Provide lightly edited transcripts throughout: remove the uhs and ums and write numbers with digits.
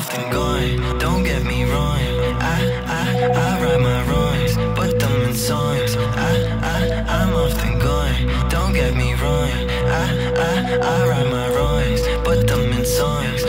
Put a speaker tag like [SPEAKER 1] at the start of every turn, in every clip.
[SPEAKER 1] often gone. Don't get me wrong. I write my rhymes, put them in songs. I'm often gone. Don't get me wrong. I write my rhymes, put them in songs.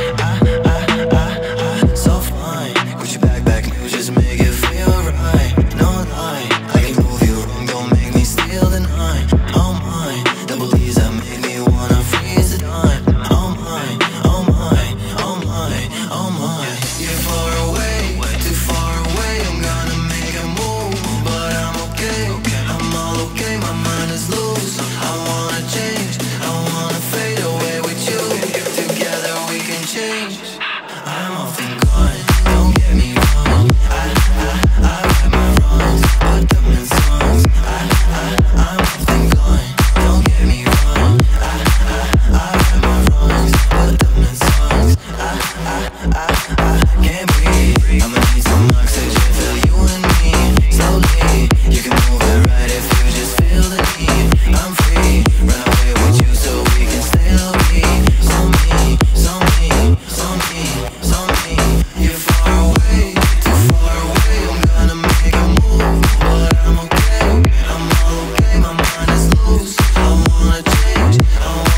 [SPEAKER 1] So fine. Gucci backpack, new, just make it feel right. No lie, I can move you wrong, don't make me steal the night. Oh my, double E's that make me wanna freeze the time. Oh my, oh my, oh my, oh my. You're far away, too far away. I'm gonna make a move, but I'm okay. I'm all okay, my mind is loose. I wanna change, I wanna fade away with you. Together we can change. I'm often gone, don't get me wrong. I write my wrongs, put them in songs. I'm often gone, don't get me wrong. I write my wrongs, put them in songs. I can't breathe. I'ma need some oxygen, feel you and me. Slowly, you can move it right if you just feel the need. I'm free, run away with you so we can stay low key. So me, so me, so me, so me. You're far away, too far away. I'm gonna make a move, but I'm okay. I'm all okay, my mind is loose. I wanna change, I